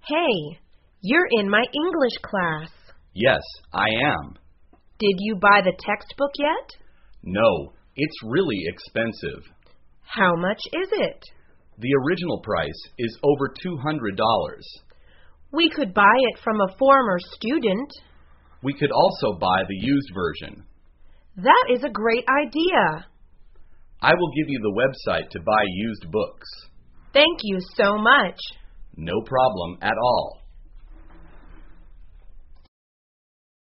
Hey, you're in my English class. Yes, I am. Did you buy the textbook yet? No, it's really expensive. How much is it? The original price is over $200. We could buy it from a former student. We could also buy the used version. That is a great idea. I will give you the website to buy used books. Thank you so much. No problem at all.